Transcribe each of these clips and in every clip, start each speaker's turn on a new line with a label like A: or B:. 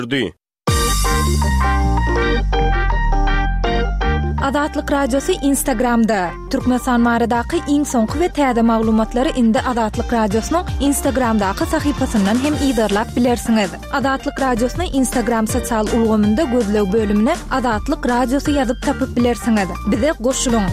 A: Adatlyk radiosu Instagramda. Türkmenistan maradaky iň soňky we täze maglumatlary indi Adatlyk radiosynyň Instagramdaky sahypasyndan hem ýygyrlap bilersiňiz. Adatlyk radiosyny Instagram sosial ulgamynda gözleg bölümine Adatlyk radiosu ýazyp tapyp bilersiňiz. Bize goşulyň.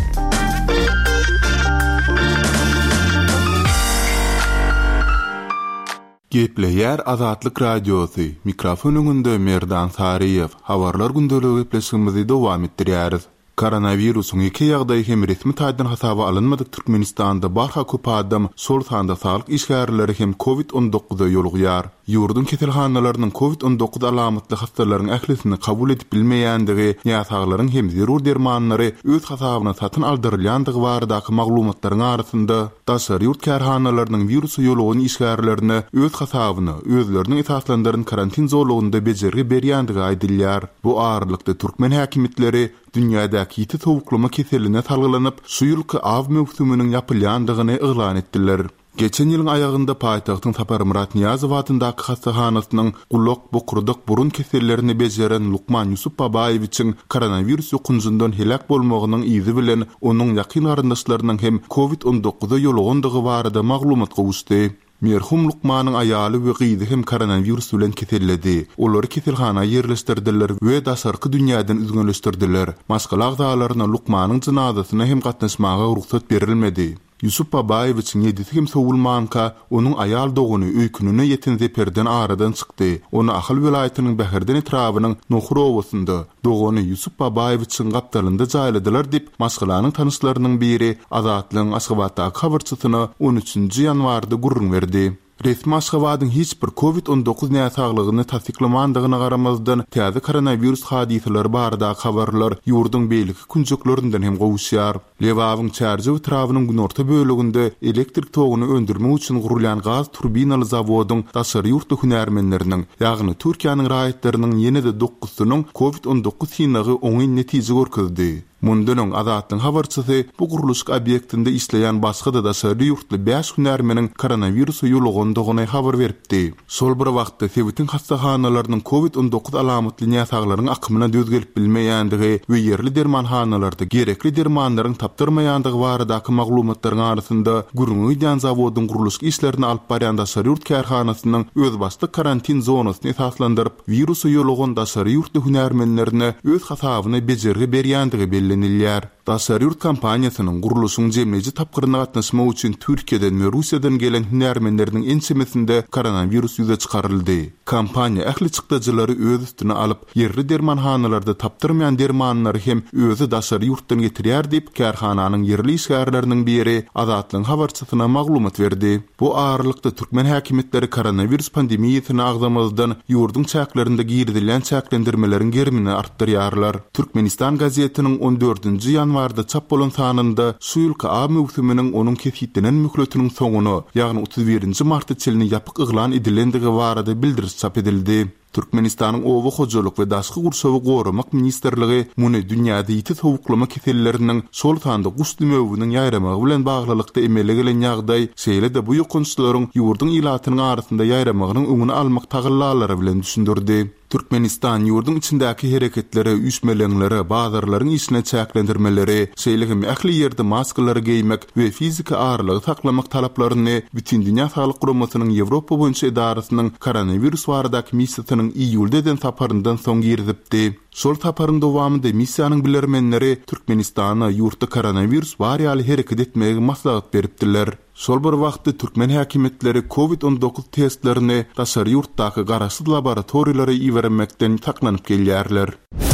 B: Gepleýär Adatlyk radiosu. Mikrofon öňünde Merdan Sariýew. Habarlar gündöligi gepleşigimizi dowam etdirýäris. Koronawirusyň iki ýagdaý hem resmi taýdan hasaba alynmadyk Türkmenistanda barha köp adam sol sanda sağlyk işgärleri hem COVID-19 ýolugýar. Ýurdun keselhanalarynyň COVID-19 alamatly hastalaryň ählisini kabul edip bilmeýändigi, ýa-saglaryň hem zerur dermanlary öz hasabyna satyn aldyrylýandygy baradaky maglumatlaryň arasynda daşary ýurt kärhanalarynyň virusy ýolugyny işgärlerini öz hasabyna, özleriniň esaslandyryň karantin zorlugynda bejergi berýändigi aýdylýar. Bu ağırlykda Türkmen häkimetleri dünýädäki ýiti towuklama keseline salgylanyp, şu ýylky av mewsumynyň ýapylýandygyny eglan etdiler. Geçen ýylyň aýagynda paýtagtyň Sapar Murat Niýazow adydaky hastahanasynyň gulak, bokurdyk, burun kesellerini bejeren Lukman Yusuf Babaýewiçiň koronavirus ýokunjundan helak bolmagynyň izi bilen onuň ýakyn garyndaşlarynyň hem COVID-19 ýolugundygy barada maglumat gowuşdy. Merhum Lukmanyň aýaly we gyzy hem koronavirus bilen keselledi. Olary keselhana ýerleşdirdiler we daşarky dünýäden üzgünleşdirdiler. Maskala agzalaryna Lukmanyň jynazasyna hem gatnaşmaga ruhsat berilmedi. Yusuf Babaýewiçiň ýedisi hem sowulmanka onuň aýal doguny öýkününe ýeten zeperden aradan çykdy. Onu Ahal welaýatynyň Bäherden etrabynyň Nohrowasynda doguny Yusuf Babaýewiçiň gapdalynda jaýladylar dip maskalaryň tanyşlarynyň biri Azatlyň Aşgabatdaky habarçysyna 13-nji ýanwarda gurrun berdi. Resmi Aşgabatyň hiç bir COVID-19 näsaglygyny tasdiklamandygyna garamazdan täze koronavirus hadiseleri barada habarlar ýurduň beýleki künjeklerinden hem gowuşýar. Lewawyň çarjy etrabynyň günorta bölегinde elektrik toguny öndürmek üçin gurulýan gaz turbinaly zawodyň daşary ýurtly hünärmenleriniň, ýagny Türkiýanyň raýatlarynyň ýene-de 9-synyň COVID-19 synagy oňy netije görkezdi. Mundan Adatlyň habarçysy bu guruluş obyektinde işleýän başga da daşary ýurtly 5 hünärmeniň koronavirus ýolugundygyny habar beripdi. Sol bir wagtda Sewitin hastahanalarynyň COVID-19 alamatly näsaglaryň akymyna düz gelip bilmeýändigi we ýerli dermanhanalarda gerekli dermanlaryň tapdyrmaýandygy baradaky maglumatlaryň arasynda Gurunýan zawodyň guruluş işlerini alyp barýan daşary ýurt kärhanasynyň öz başly karantin zonasyny esaslandyryp virus ýolugun daşary ýurtly hünärmenlerine öz hasabyny bejergi berýändigi bellenilýär. Daşary ýurt kampaniýasynyň guruluşyň jemleji tapgyryna gatnaşmak üçin Türkiýeden we Russiýadan gelen hünärmenleriň ensemesinde koronavirus ýüze çykaryldy. Kampaniýa ähli çykdyjylary öz üstüne alyp ýerli dermanhanalarda tapdyrmaýan dermanlary hem özü daşary ýurtdan getirýär diýip kärhananyň ýerli işgärleriniň biri Adatlyň habarçysyna maglumat berdi. Bu ağırlykda Türkmen häkimetleri koronavirus pandemiýasyny agzamazdan ýurduň çäklerinde girdirilen çäklendirmeleriň germini artdyrýarlar. Türkmenistan gazetiniň 14-nji ýanwarda çap bolan sanynda şu ýylky av mewsumynyň onuň kesitdilen mühletiniň soňuny, ýagny 31-nji martda çelini ýapyk eglan edilendigi barada bildiriş çap edildi. Türkmenistanyň owa hojalyk we daşky gurşawy goramak ministrligi muny dünýäde ýiti sowuklama keselleriniň sol sanda gustlymöwüniň ýaýramagy bilen baglylykda emele gelen ýagdaý şeýle de bu ýokunçlaryň ýurdun ilatynyň arasynda ýaýramagynyň öňüni almak tagyllalary bilen düşündirdi. Türkmenistan ýurdun içindäki hereketlere, üýtmeleňlere, bazarlaryň işine çäklendirmeleri, şeýle-hem ähli ýerde maskalary giymek we fiziki ağırlygy saklamak talaplaryny bütün dünýä saglyk guramasynyň Ýewropa boýunça edarasynyň koronavirus baradaky missiýasynyň iýulda saparyndan soň girdipdi. Şol saparyň dowamında missiýanyň bilermenleri Türkmenistana ýurtda koronavirus barýaly hereket etmegi maslahat beripdiler. Şol bir wagtda Türkmen häkimetleri COVID-19 testlerini daşary ýurtdaky garaşsyz laboratoriýlara iýermekden taklanyp gelýärler.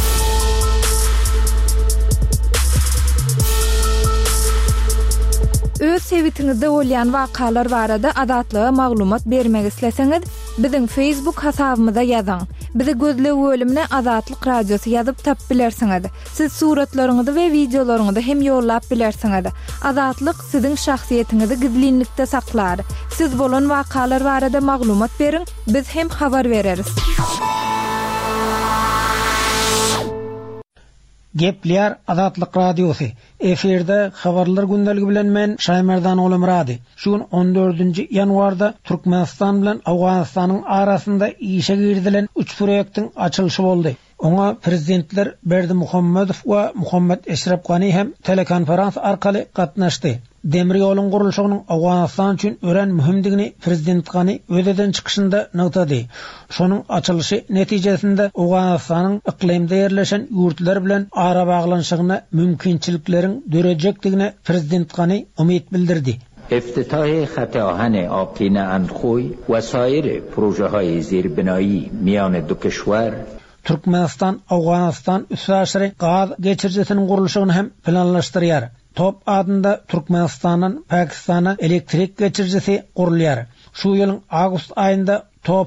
A: Öz sewitingizde bolýan wakalar barada adatlyga maglumat bermek isleseňiz, biziň Facebook hasabymyza ýazyň. Bizi gözleg bölümine Adatlyk radiosu ýazyp tap bilersiňiz. Siz suratlaryňyzy we videolaryňyzy hem ýollap bilersiňiz. Adatlyk siziň şahsiýetiňizi gizlinlikde saklar. Siz bolan wakalar barada maglumat beriň, biz hem habar bereriz.
C: Gepler Azatlyk Radiosu. Eferde habarlar gündəligi bilen men Şaymerdan Olumradi. Şugun 14 yanvarda Türkmenistan bilen Awganistanyň arasynda işe girdilen 3 proýektiň açylyşy boldy. Oňa prezidentler Berdimuhammedow we Muhammed Eşref Gany hem telekonferans arkaly gatnaşdy. Demir ýoluň gurulşynyň Awganistan üçin ören mühimdigini prezident Gany ödeden çykyşynda nagtady. Şonuň açylyşy netijesinde Awganistanyň iklimde ýerleşen ýurtlar bilen ara baglanşygyna mümkinçilikleriň dörejekdigine prezident Gany umyt bildirdi.
D: افتتاح خط آهن آبتین اندخوی و سایر پروژه‌های زیربنایی میان دو کشور
C: Türkmenistan, Awganistan üsraşary gaz geçirjesiniň gurulşygyny hem planlaşdyrýar. Top adında Türkmenistan'dan Pakistan'a elektrik geçirjesi gurulýar. Şu ýylyň agust aýynda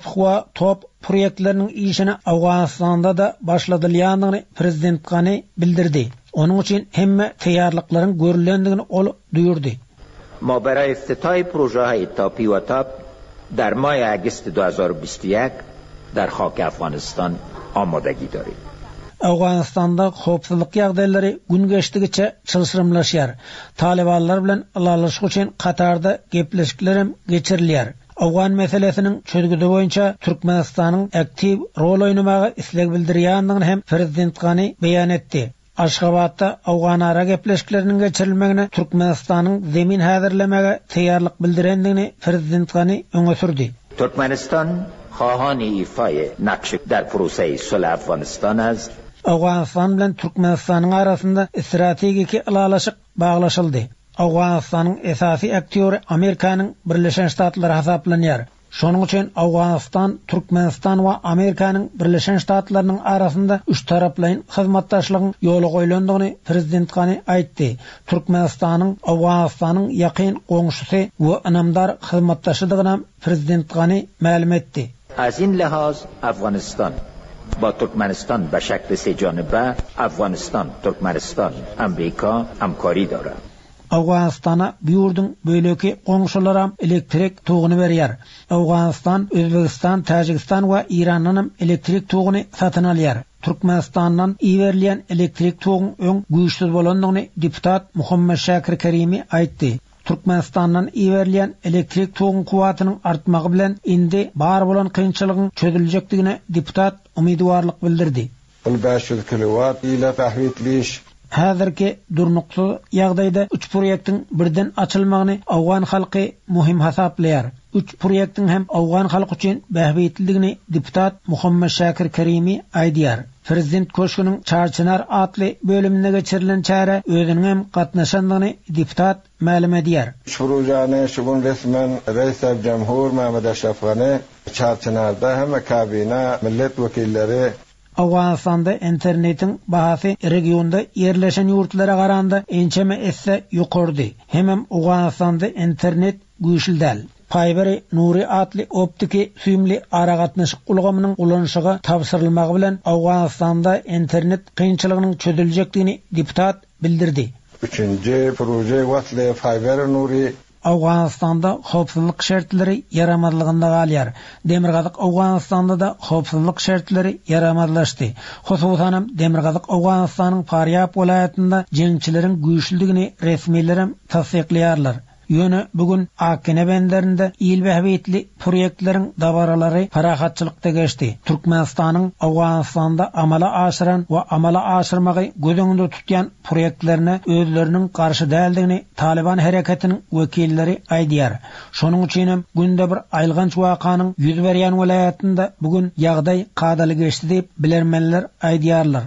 C: top proýektleriniň işini Awganistanda da başladylýandygyny prezident Gany bildirdi. Onuň üçin hemme teýýarlyklaryň görülendigini ol duýurdy.
D: ما برای افتتاح پروژه‌های تاپی و تاپ در ماه آگوست 2021 در خاک افغانستان آمادگی داریم.
C: Awganistanda howpsuzlyk ýagdaýlary gün geçdigiçe çylşyrymlaşýar. Talibanlar bilen alalaşyk üçin Katarda gepleşikler geçirilýär. Awgan meselesiniň çözgüdi boýunça Türkmenistanyň aktiv rol oýnamagy isleg bildirýändigini hem prezident Gany beýan etdi. Aşgabatda Awgan ara gepleşikleriniň geçirilmegine Türkmenistanyň zemin häzirlemege teýýarlyk bildirendigini prezident Gany öňe sürdi.
D: Türkmenistan خواهان ایفای نقش در پروسه صلح افغانستان است.
C: Awganistan bilen Türkmenistanyň arasynda strategik alalaşyk baglaşyldy. Awganistanyň esasy aktýory Amerikanyň Birleşen Ştatlary hasaplanýar. Şonuň üçin Awganistan, Türkmenistan we Amerikanyň Birleşen Ştatlarynyň arasynda üç taraplaryň hyzmatdaşlygyň ýoly goýulandygyny prezident Gany aýtdy. Türkmenistanyň Awganistanyň ýakyn goňşusy we anamdar hyzmatdaşydygyny prezident Gany ma'lum etdi.
D: از این لحاظ افغانستان با ترکمنستان به شکل سه جانبه افغانستان، ترکمنستان، امریکا همکاری دارد.
C: Awganistana ýurdun böýleki goňşularam elektrik togyny berýär. Awganistan, Özbegistan, Tajikistan we Iranyň elektrik togyny satyn alýar. Türkmenistandan iýerilýän elektrik togyň öň güýçsiz bolandygyny deputat Muhammed Şakir Kerimi aýtdy. Türkmenistandan iýerilýän elektrik togyň kuwatynyň artmagy bilen indi bar bolan kynçylygyň çözüljekdigine deputat umydwarlyk bildirdi.
E: 500 kilowatt ýyla tahwitliş
C: Häzirki durnuksuz ýagdaýda 3 proýektiň birden açylmagyny Awgan halky muhim hasaplanýar. 3 proýektiň hem Awgan halky üçin bähbetligini deputat Muhammed Şakir Kerimi aýdýar. Prezident köşküniň Çarçynar atly bölümine geçirilen çäre özüniň hem gatnaşandygyny deputat ma'lum edýär.
E: Proýany şugun resmen Reis Jamhur Mehmet Eşref Gany Çarçynarda hem kabina millet wekilleri
C: Awganistanda internetiň bahasy regionda ýerleşen ýurtlara garanda ençeme esse ýokurdy. Hemem Awganistanda internet güýçlüdäl. Fiber Nuri atly optiki süýmli ara gatnaşyk ulgamynyň ulanşygy tapşyrylmagy bilen Awganistanda internet kynçylygynyň çözüljekdigini deputat bildirdi.
E: 3-nji proje Watle Fiber Nuri
C: Awganistanda howpsuzlyk şertleri yaramadlygynda galýar. Demirgazyk Awganistanda da howpsuzlyk şertleri yaramadlaşdy. Hususan Demirgazyk Awganistanyň Faryab welaýatynda jeňçileriň güýçlüdigini resmiýlerim tasdiqlaýarlar. Ýöne bugün Akene benderinde il bähbetli proýektleriň dabaralary parahatçylykda geçdi. Türkmenistanyň Awganistanda amala aşyran we amala aşyrmagy gözüňde tutýan proýektlerine özleriniň garşy däldigini Taliban hereketiniň wekilleri aýdýar. Şonuň üçin hem günde bir aýlganç wakanyň ýüz berýän welaýatynda bugün ýagdaý gadaly geçdi diýip bilermenler aýdýarlar.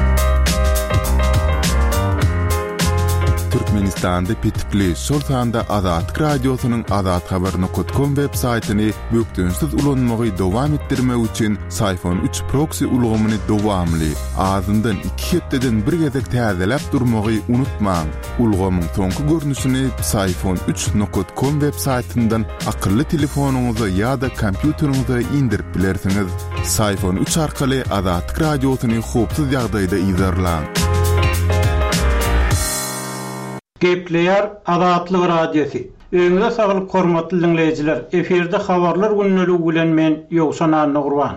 B: Türkmenistan'da pitikli Sultan'da Azatlyk Radiosynyň azathabar.com web saýtyny bökdünsiz ulanmagy dowam etdirmek üçin Sayfon 3 proxy ulgamyny dowamly azyndan 2 hepdeden bir gezek täzelep durmagy unutmaň. Ulgamyň soňky görnüşini sayfon3.com web saýtyndan akylly telefonuňyza ýa-da kompýuteriňize indirip bilersiňiz. Sayfon 3 arkaly Azatlyk Radiosyny howpsuz ýagdaýda izlerläň.
F: Gepleýär Azatlyk Radiosu. Öňde saglyk hormatly dinleýijiler, eferde habarlar günneligi bilen men Ýowsan Nurwan.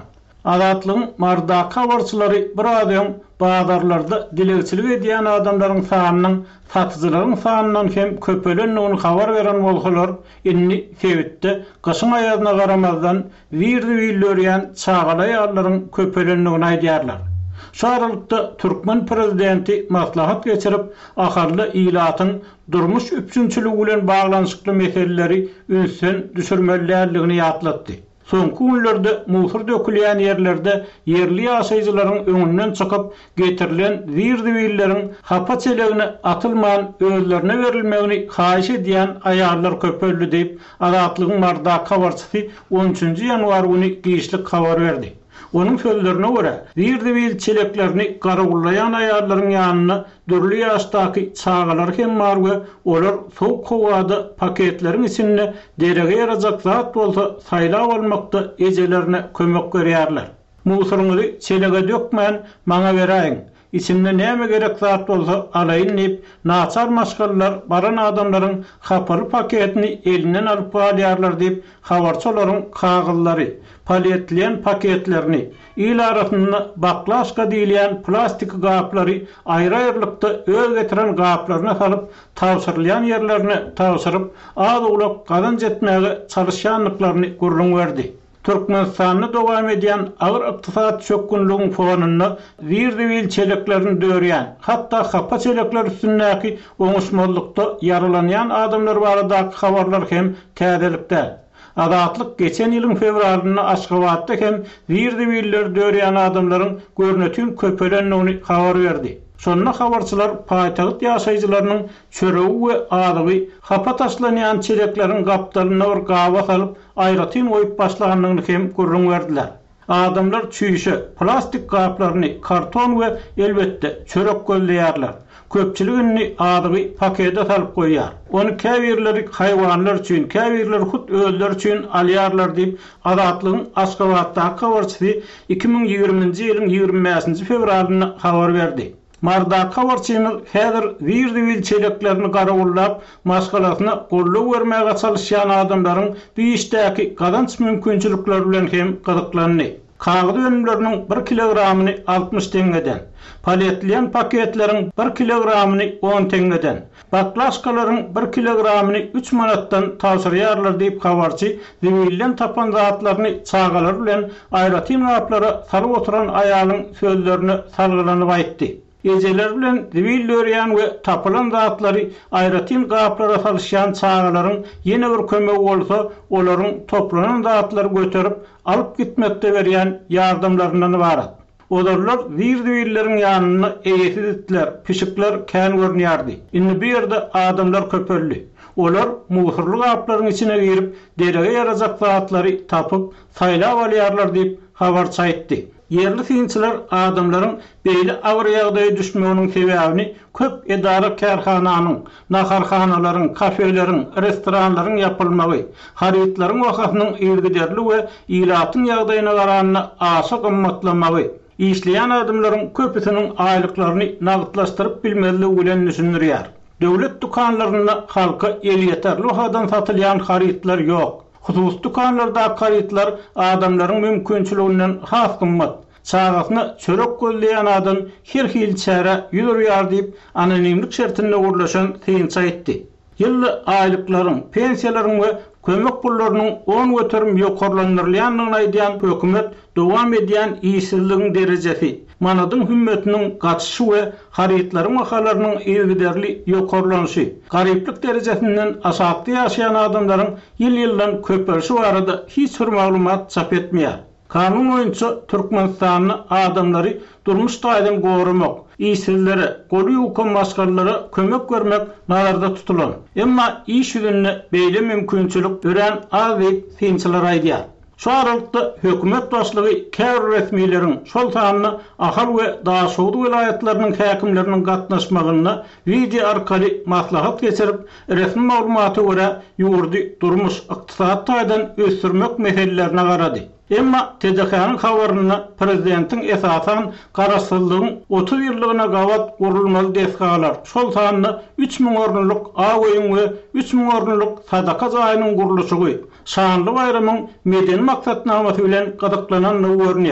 F: Azatlığın marda kavarçıları bir adam bazarlarda dilegçilik ediyen adamların sanynyň satyjylaryň sanynyň hem köpelen onu habar beren bolsalar, inni sebitde gaşyň aýagyna garamazdan wirdi-wirlörýän çağala ýarlaryň köpelenligini aýdýarlar. Şu aralykda Türkmen prezidenti maslahat geçirip aharly ilatyň durmuş üçünçüligi bilen baglanyşykly meseleleri ünsün düşürmelärligini ýatlatdy. Soňky günlerde muhur dökülýän ýerlerde yerli ýaşaýjylaryň öňünden çykyp getirilen wirdi-wirleriň hapa çelegine atylman özlerine berilmegini haýyş edýän aýarlar köpeldi diýip Azatlygyň marda kabarçysy 13-nji ýanwar güni giýişlik habar berdi. Onun sözlerine göre wirdi-wir çeleklerini garagullayan aýarlaryň ýanyna dürli ýaşdaky çağalar hem bar we olar soğuk howada paketleriň içinde derege ýarajak zat bolsa saýlap almakda ejelerine kömek berýärler. Musuruňy çelege dökmän maňa beräýin. İçinde näme gerek zat bolsa alaýyn diýip naçar maşgallar baran adamlaryň hapaly paketini elinden alyp alýarlar diýip habarçylaryň kagıllary polietilen paketlerini ýyl arasynda baklaşka diýilýän plastik gaplary aýry-aýrylykda öz getiren gaplaryna salyp tawsyrlayan ýerlerine tawsyryp az-ulak gadan jetmäge çalışýanlyklaryny gurrun berdi. Türkmenistanyny dowam edýän agyr ykdysat çökünlüğüň fonunda wirdi-wir çeleklerini dörýän, hatda hapa çelekler üstündäki oňuşmazlykda yaralanýan adamlar baradaky habarlar hem täzelikde. Azatlyk geçen ýylyň fevralyna Aşgabatda hem wirdi-wirler dörýän adamlaryň görnetýän köpelenligini habar berdi. Sonra habarçylar paýtagyt ýaşaýjylarynyň çöregi we adygy hapa taşlanýan çelekleriň gapdalyna bir gaba salyp aýratyn goýup başlaganlygyny hem gurrun berdiler. Adamlar çüýüşe plastik gaplaryny karton we elbetde çörek gözleýärler. Köpçüligini adygy pakete salyp goýýar. Onu käbirleri haýwanlar üçin, käbirler hut özler üçin alýarlar diýip Azatlygyň Aşgabatdaky habarçysy 2020-nji ýylyň 25-nji fevralyna habar berdi. Marda kawarçymyz häzir wirdi-wir çeleklerini garagullap maşgalasyna golluk bermäge çalışýan adamlaryň bu işdäki gadanç mümkinçilikleri bilen hem gyzyklandy. Kağıt önümlerinin 1 kilogramını 60 tengeden, polietilen paketleriň 1 kilogramını 10 tengeden, baklaşkaların 1 kilogramını 3 manatdan tawsyrýarlar diýip habarçy diýilen tapan zatlaryny çağalar bilen aýratyn gaplara salyp oturan aýalyň sözlerini salgylanyp aýtdy. Ejeler bilen diwillörýän we tapylan zatlary aýratyn gaplara salşýan çağalaryň ýene bir kömegi bolsa, olaryň toplanan zatlary göterip alyp gitmekde berýän ýardamlaryndan ibarat. Olarlar wirdi-wirleriň ýanyna eýesiz itler, pişikler kän görnýärdi. Indi bu ýerde adamlar köpeldi. Olar muhurly gaplaryň içine girip derege ýarajak zatlary tapyp saýlap alýarlar diýip habarçy aýtdy. Yerli finçiler adamlaryň beýle agyr ýagdaýa düşmeginiň sebäbini köp edara kärhananyň, naharhanalaryň, kafeleriň, restoranlaryň ýapylmagy, harytlaryň wakatynyň ýergiderli we ýylatyň ýagdaýyna garanyna aşa gymmatlamagy, işleýän adamlaryň köpüsiniň aýlyklaryny nagdlaşdyryp bilmezligi bilen düşünýär. Döwlet dukanlaryna halka el ýeterli hadan satylýan harytlar ýok. Husus dukanlarda harytlar adamlaryň mümkinçiliginden has gymmat. Çağasyna çörek gözleýän adam her hil çäre ýürýär diýip anonimlik şertinde gurlaşan teýinçe aýtdy. Ýylly aýlyklaryň, pensiýalaryň we kömek pullarynyň 10 göterim ýokarlandyrylýanyny aýdýan hökümet dowam edýän işsizligiň derejesi, manadyň hümmetiniň gaçyşy we harytlaryň wahalarynyň ýergiderli ýokarlanyşy, garyplyk derejesinden aşakda ýaşaýan adamlaryň ýyl-ýyldan köpelşi barada hiç bir maglumat çap etmeýär. Kanun boýunça Türkmenistanyň adamlary durmuş taýdan gorumak, işsizlere, goly hukum başgarlara kömek bermek nazarda tutulan. Emma iş ýüzünde beýle mümkinçilik gören az diýip finçiler aýdýar. Şu aralykda hökümet başlygy käbir resmiýleriň şol sanyny ahal we daşowdy vilayatlarynyň häkimleriniň gatnaşmagyna video arkaly maslahat geçirip resmi maglumaty görä ýurdy durmuş ykdysat taýdan ösürmek meselelerine garady. Emma TDK-nyň habaryna prezidentiň esasan garaşsyzlygyň 30 ýyllygyna gawat gurulmaly desgalar şol sanyny 3000 ornuluk aýyn we 3000 ornuluk sadaka jaýynyň gurulşygy şanly baýramyň medeni maksatnamasy bilen gadyklanan görnýär.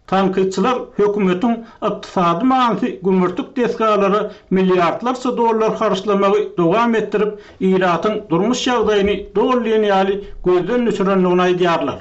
F: Tanqidçiler hökümetin iqtisadi maňy gümürtük desgalary milliardlarça dollar harçlamagy dowam etdirip, Iratyň durmuş şagdaýyny dogrulyny ýaly gözden düşürenligini aýdýarlar.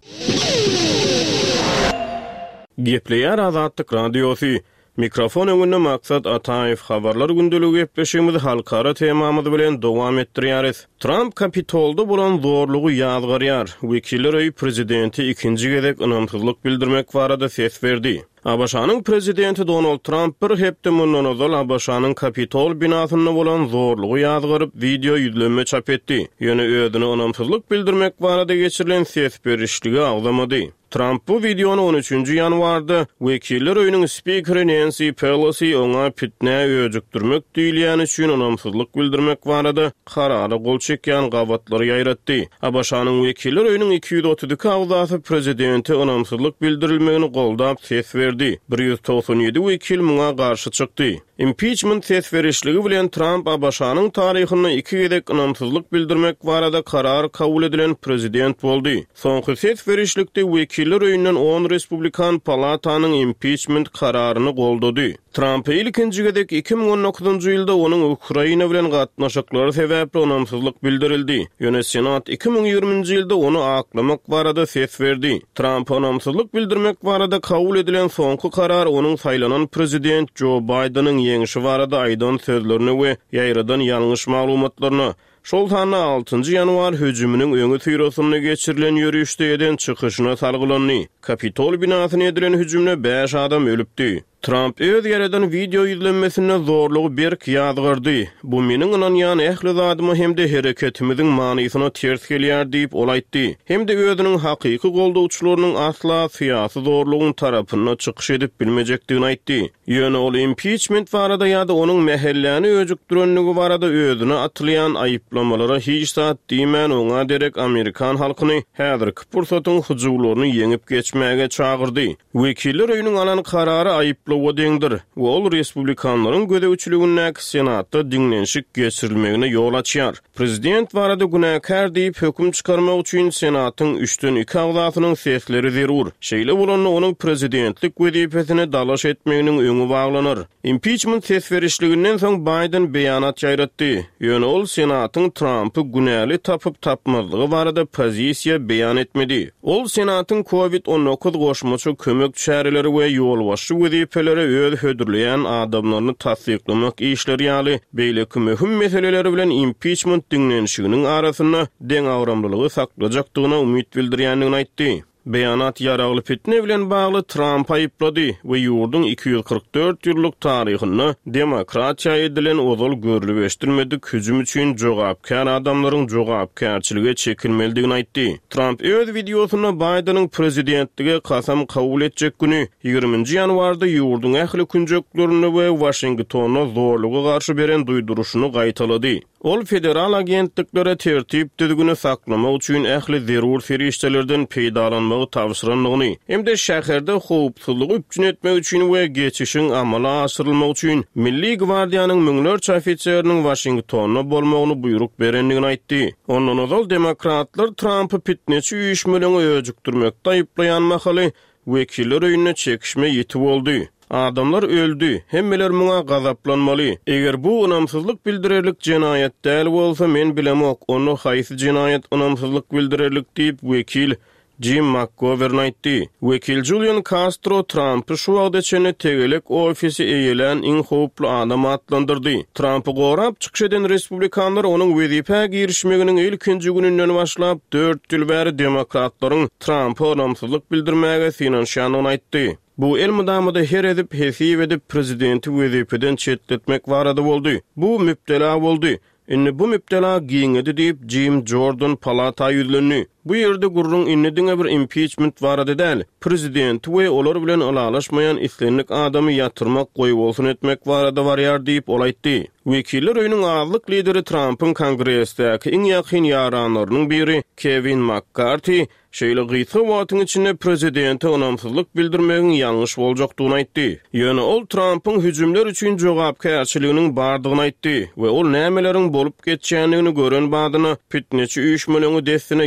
G: Gepleýär Azatlyk Radiosy. Mikrofon öňünde Maksat Ataýew habarlar gündeligi gepleşigimizi halkara temamyzy bilen dowam etdirýäris. Trump Kapitolda bolan zorlugy ýazgarýar. Wekiller öýü prezidenti ikinji gezek ynamsyzlyk bildirmek barada ses berdi. ABŞ'nın prezidenti Donald Trump bir hepde mundan ozal ABŞ'nın Kapitol binasyna bolan zorlugy ýazgaryp video ýüzlenme çap etdi. Ýöne özüne ynamsyzlyk bildirmek barada geçirilen ses berişligi agzamady. Trump bu videonu 13. ýanwarda Wekiller öýüniň spikeri Nancy Pelosi oňa pitne öýjükdirmek diýilýän üçin ynamsyzlyk bildirmek barada karary gol çekýän gawatlary ýaýratdy. ABŞ'nın Wekiller öýüniň 232 agzasy prezidenti ynamsyzlyk bildirilmegini goldap ses berdi. 197 wekil muňa garşy çykdy. Impeachment ses berişligi bilen Trump ABŞ'nın taryhyna 2 gezek ynamsyzlyk bildirmek barada karar kabul edilen prezident boldy. Soňky ses berişlikde Wekiller öýünden 10 Respublikan palatanyň impeachment kararyny goldady. Trump ilkinji gezek 2019-njy ýylda onuň Ukraina bilen gatnaşyklary sebäpli ynamsyzlyk bildirildi. Ýöne Senat 2020-nji ýylda onu aklamak barada ses berdi. Trump ynamsyzlyk bildirmek barada kabul edilen soňky karar onuň saýlanan prezident Joe Biden'yň ýeňişi barada aýdan sözlerini we ýaýradan ýalňyş maglumatlaryny şol tany 6 ýanwar höjüminiň öňü tyrosyny geçirilen ýürüýüşde eden çykyşyna salgylandy. Kapitol binasyna edilen höjümde 5 adam ölüpdi. Trump öz ýerden video ýüzlenmesine zorlugy berk ýazgyrdy. Bu meniň ynanýan ähli zadymy hemde hereketimiziň manysyna ters gelýär diýip olaýtdy. Hemde özüniň hakyky goldawçylarynyň asla syýasy zorlugyň tarapyna çykyş edip bilmejekdigini aýtdy. Ýöne ol impeachment barada ýa-da onuň mehelläni öjükdirenligi barada özüne atylýan aýyplamalara hiç zat diýmän oňa derek Amerikan halkyny häzirki pursatyň hujuglaryny ýeňip geçmäge çagyrdy. Wekiller öýüniň alan karary aýypla Wodengdir. Ol Respublikanlaryň gödäwçiliginde Senatda diňlenşik geçirilmegine ýol açýar. Prezident barada günäkär diýip höküm çykarmak üçin Senatyň 3-den 2 agzasynyň sesleri zerur. Şeýle bolanda onuň prezidentlik wezipesine dalaş etmeginiň öňü baglanır. Impeachment ses berişliginden soň Biden beýanat ýaýratdy. Ýöne ol Senatyň Trumpy günäli tapyp tapmazlygy barada pozisiýa beýan etmedi. Ol Senatyň COVID-19 goşmaçy kömek çäreleri we ýolbaşçy wezipeleri öz hödürleýän adamlaryny tasdiklamak işleri ýaly beýleki möhüm meseleleri bilen impeachment diňlenşiginiň arasyna deň awramlylygy saklajakdygyna umyt bildirýändigini aýtdy. Beýanat ýaragly fitne bilen bagly Trump aýyplady we ýurdun 244 ýyllyk taryhyny demokratiýa edilen ozal görülýüşdirmedik hüjüm üçin jogapkar adamlaryň jogapkarçylygy çekilmelidigini aýtdy. Trump öz videosuna Biden'yň prezidentligi kasam kabul etjek güni 20-nji ýanwarda ýurdun ähli künjeklerini we Washingtona zorlugy garşy beren duýduruşyny gaýtalady. Ol federal agentliklere tertip düzgünü saklamak üçin ähli zerur feriştelerden peýdalanmagy tawsyranlygyny, hemde şäherde howpsuzlygy üpjün etmek üçin we geçişiň amala aşyrylmak üçin Milli Gwardiýanyň müňlerçe ofitseriniň Washingtonna bolmagyny buyruk berenligini aýtdy. Ondan ozal demokratlar Trumpy pitneçi üýüşmelerini öjükdirmekde aýyplaýan mahaly wekiller öýüne çekişme ýetip boldy. Adamlar öldü, hemmeler muňa gazaplanmaly. Eger bu ynamsyzlyk bildirerlik jenaýat däl bolsa men bilemok, onu haýsy jenaýat ynamsyzlyk bildirerlik diýip wekil Jim McGovern aýtdy. Wekil Julian Castro Trumpy şu wagda çene tegelek ofisi eýelen iň howply adam atlandyrdy. Trumpy gorap çykyş eden Respublikanlar onuň wezipe girişmeginiň ilkinji gününden başlap 4 ýyl bäri demokratlaryň Trumpy ynamsyzlyk bildirmäge synanşanyny aýtdy. Bu elmudamada her edip hesip edip prezidenti wezipeden çetletmek barada boldy. Bu müptela boldy. Inni bu müptela giňedi diýip Jim Jordan palata ýüzlendi. Bu ýerde gurrun innediňe bir impeachment barada däl. Prezident we olar bilen alalaşmayan islenlik adamy ýatyrmak goýup bolsun etmek barada barýar diýip olaýtdy. Wekiller öýüniň azlyk lideri Trump'ın Kongresdäki iň ýakyn ýaranlarynyň biri Kevin McCarthy şeýle gyýsy wagtyň içinde prezidente ynamsyzlyk bildirmegiň ýalňyş boljakdygyny aýtdy. Ýöne ol Trump'ın hüjümler üçin jogapkärçiliginiň bardygyny aýtdy we ol nämeleriň bolup geçýändigini gören badyny pitneçi üýüşmelerini destine ýazgar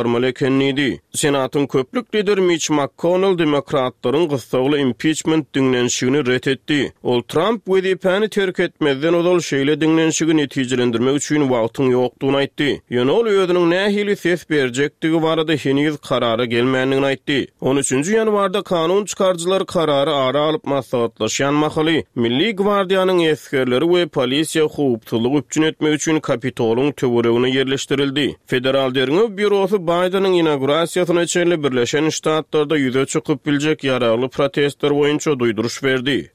G: barmaly ekenligi. Senatın köplük lideri Mitch McConnell demokratlaryň gysgaly impeachment diňlenşigini ret etdi. Ol Trump wezipany terk etmezden odal şeýle diňlenşigi netijelendirmek üçin wagtyň ýokdugyny aýtdy. Ýöne ol özüniň nähili ses berjekdigi barada heniz karara gelmänligini aýtdy. 13-nji ýanwarda kanun çykarjylar karary ara alyp maslahatlaşýan mahaly Milli Gwardiýanyň eskerleri we polisiýa hukukçylygy üpjün etmek üçin Kapitoluň töweregine yerleşdirildi. Federal Derňew Bürosu Bidenyň inaugurasiýasyna çenli Birleşen Ştatlarda ýüze çykyp biljek ýaragly protestler boýunça duýduruş berdi.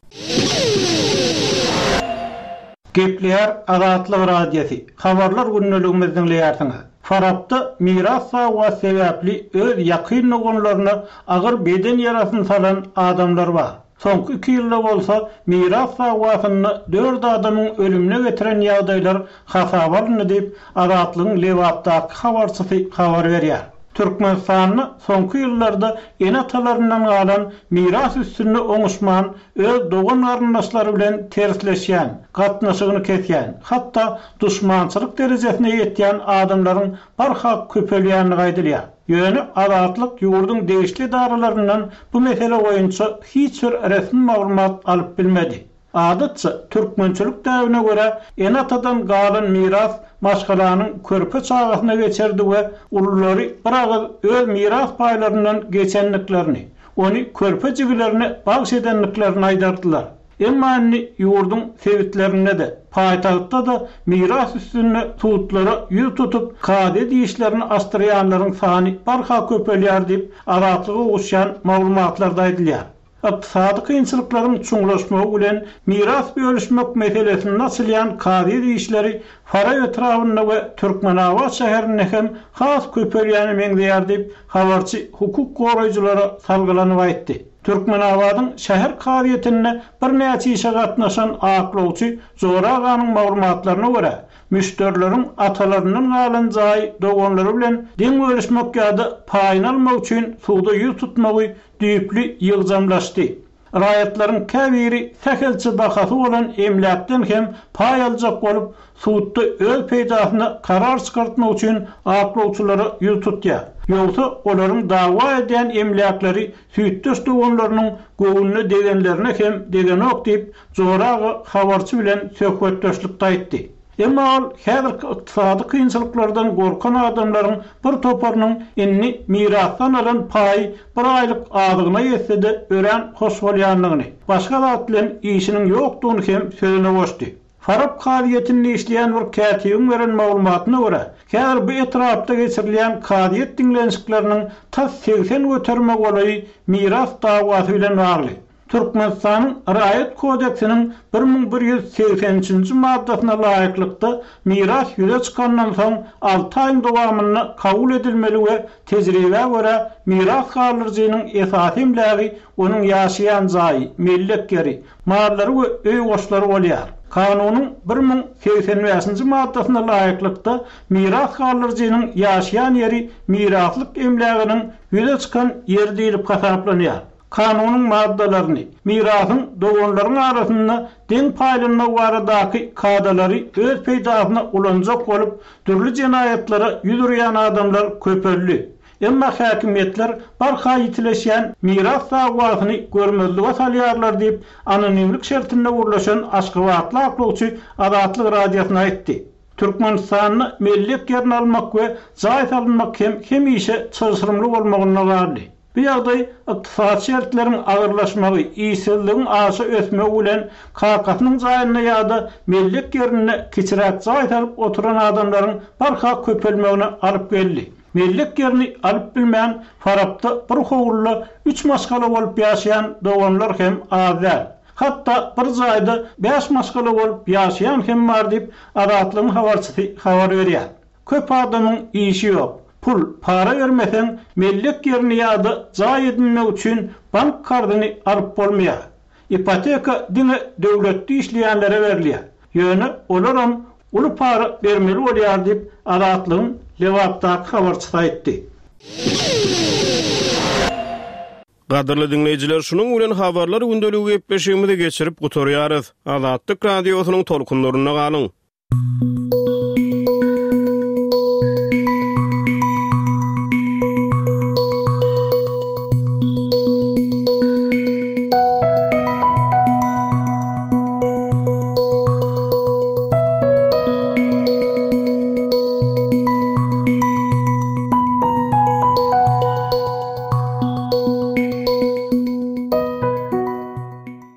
F: Gepler Azatlyk radiosi. Habarlar günneligimizden leýärsiňiz. Farapda miras sawa sebäpli öz ýakyn ogunlaryna agyr beden ýarasyny salan adamlar bar. Soňky 2 ýylda bolsa miras sawasyny 4 adamyň ölümine getiren ýagdaýlar hasaba alındy diýip Azatlygyň Lewapdaky habarçysy habar berýär. Türkmenistanyň soňky ýyllarda enatalaryndan galan miras üstünde oňuşman öz dogan garyndaşlary bilen tersleşýän, gatnaşygyny kesýän, hatda duşmançylyk derejesine ýetýän adamlaryň barhak köpelýänligi aýdylýar. Ýöne Azatlyk ýurduň degişli daralaryndan bu mesele boýunça hiç bir resmi maglumat alyp bilmedi. Adatça türkmençilik däwrine görä enatadan galan miras maşgalanyň körpe çağasyna geçerdi we ululary bir öz miras paýlaryndan geçenliklerini, ony körpe jigilerine bagş edenliklerini aýdardylar. Emma ýurduň sebitlerine de, paýtagtda da miras üstünde tutulary ýüz tutup kade diýişlerini astyrýanlaryň sany barha köpelýär diýip Azatlyga uguşan maglumatlarda aýdylýar. Iqtisadi kynçylyklaryň çuňlaşmagy bilen miras bölüşmek meselesini nasylýan kade diýişleri Fara etrawyna we Türkmenawat şäherine hem has köpelýäni meňzeýär diýip habarçy hukuk goraýjylary salgylanyp aýtdy. Türkmenawatyň şäher kabiýetine bir näçe işe gatnaşan aklawçy Zora aganyň maglumatlaryna görä, müşterilerin atalarının galan jaý dogonlary bilen deň bölüşmek ýa-da paýyn almak üçin suwda ýüz tutmagy düýpli ýyljamlaşdy. Raýatlaryň käbiri täkelçi bahasy bolan emlakdan hem paý aljak bolup suwda öz peýdasyna karar çykartmak üçin aklawçylary ýüz tutýar. Ýogsa olaryň dawa eden emlaklary süýtdeş dogonlarynyň göwünne degenlerine hem degenok diýip Zoragy habarçy bilen söhbetdeşlikde aýtdy. Emma häzirki iqtisady kynçylyklardan gorkan adamlaryň bir toparynyň inni mirasdan alan paý bir aýlyk adygyna ýetse-de ören hoş bolýanlygyny, başga zat bilen işiniň ýokdugyny hem sözüne goşdy. Farap kabiýetini işleýän bir kätibiň beren maglumatyna görä, häzir bu etrapda geçirilýän kabiýet diňlenşikleriniň ta 80 göterme golaý miras dawasy bilen bagly. Türkmenistanyň Raýat kodeksiniň 1180-nji maddasyna laýyklykda miras ýüze çykandan soň 6 aýyň dowamyny kabul edilmeli we tejribe görä miras galyjynyň esasy emlagi onuň ýaşaýan jaý, millekleri, mallary we öý goşlary bolýar. Kanunyň 1085-nji maddasyna laýyklykda miras galyjynyň ýaşaýan ýeri miraslyk emlaginiň ýüze çykan ýeri diýilip hasaplanýar. Kanunyň maddalaryny, mirasyň dogonlaryň arasynda deň paýlanma baradaky kadalary öz peýdasyna ulanjak bolup türlü jenaýatlara ýüzürýän adamlar köpelli. Emma häkimetler barha ýitileşýän miras dawasyny görmezlige salýarlar diýip anonimlik şertinde urlaşan Aşgabatly aklawçy Azatlyk radiosyna aýtdy. Türkmenistanyň millet ýerini almak we jaý salmak hem işe çözümli bolmagyna garly. Bu ýagdaý iqtisadi şertleriň agyrlaşmagy, ýysylygyň aşy ösmegi bilen kakatynyň jaýyna ýa-da millet ýerine kiçirek jaý talyp oturan adamlaryň barha köpelmegine alyp geldi. Millet ýerini alyp bilmän Farapda bir howully 3 maskala bolup ýaşaýan doganlar hem azar. Hatta bir jaýda 5 maskala bolup ýaşaýan hem bar diýip Azatlygyň habarçysy habar berýär. Köp adamyň işi ýok. Pul, para vermesen millet ýerini ýa-da jaý edilmek üçin bank kartyny alyp bolmaýar. Ipoteka diňe döwletde işleýänlere berilýär. Ýöne olaram uly para bermeli bolýar diýip Azatlygyň Lewapdaky habarçysy aýtdy.
G: Gaderly dinleýijiler, şunuň bilen habarlar gündäligi gepleşigimizi geçirip gutarýarys. Azatlyk radiosynyň tolkunlaryna galyň.